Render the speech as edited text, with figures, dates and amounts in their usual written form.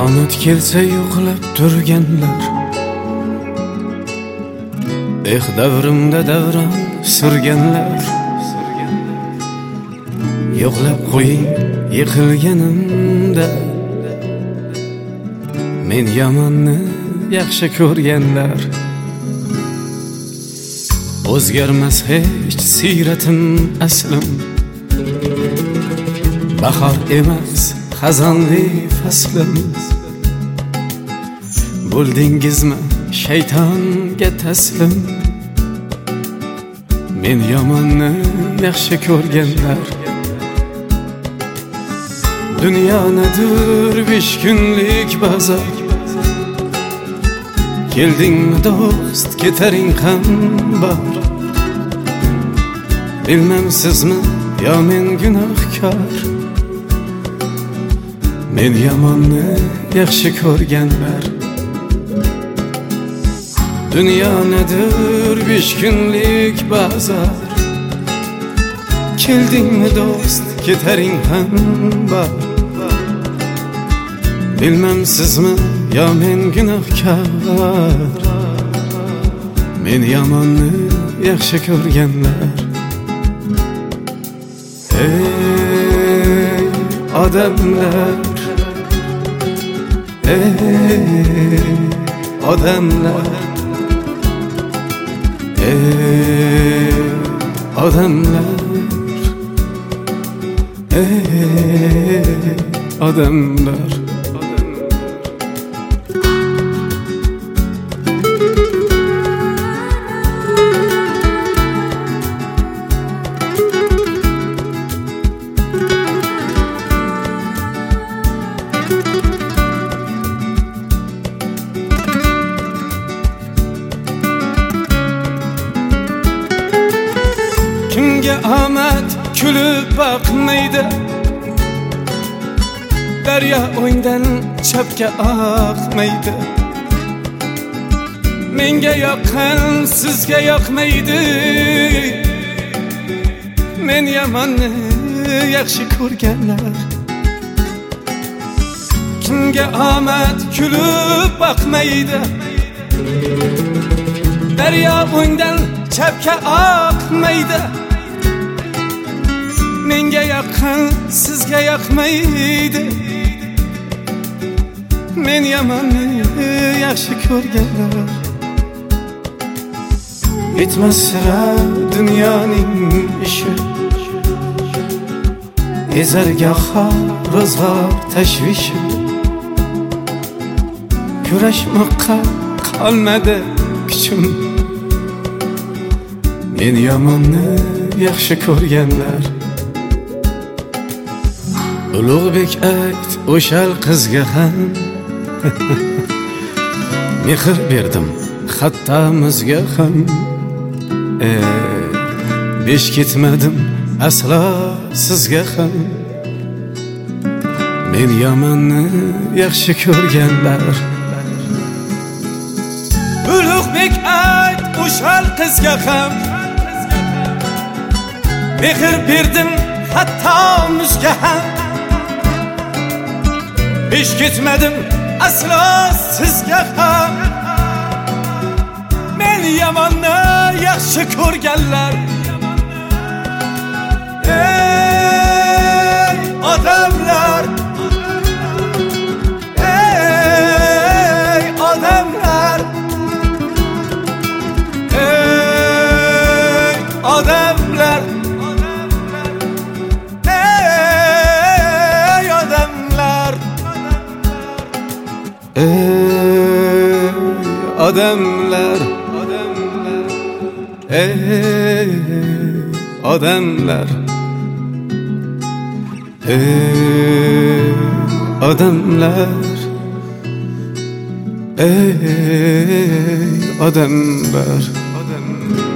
Qiyomat kelsa yo'qlab turganlar, davrimda davron surganlar, yo'qlab qo'ying yiqilganimda, men yomonni yaxshi ko'rganlar. O'zgarmas hech siyratim aslim, bahor emas xazonli faslim. Bo'ldingizmi shaytonga taslim, men yomonni yaxshi ko'rganlar. Dunyo nedir 5 kunlik bozor, keldingmi do'st ketaring ham bor. Bilmem sizmi yo men gunohkor, men yomonni yaxshi ko'rganlar. Dünya nedir 5 günlük bazar, keldingmi do'st ketaring ham bor. Bilmem sizmi yo men gunohkor, men yomonni yaxshi ko'rganlar. Ey odamlar, ey odamlar, ey odamlar, ey odamlar. Kimga omad kulib boqmaydi, daryo o'ngdan chapga oqmaydi. Menga yoqqan sizga yoqmaydi, men yomonni yaxshi ko'rganlar. Kimga omad kulib boqmaydi, daryo o'ngdan chapga oqmaydi. Menga yoqqan sizga yoqmaydi, men yomonni yaxshi ko'rganlar. Bitmas sira dunyoning ishi, ezargoho ro'zg'or tashvishi. Kurashmoqqa qolmadi kuchim, men yomonni yaxshi ko'rganlar. Ulug'bek ayt o'shal qizga ham mehr berdim hatto muzga ham. Besh ketmadim aslo sizga ham, men yomonni yaxshi ko'rganlar. Ulug'bek ayt o'shal qizga ham mehr berdim hatto muzga ham. Besh ketmadim aslo sizga ham, men yomonni yaxshi ko'rganlar. Ey odamlar, ey odamlar, ey odamlar, ey odamlar, ey odamlar, ey odamlar, ey odamlar, ey odamlar.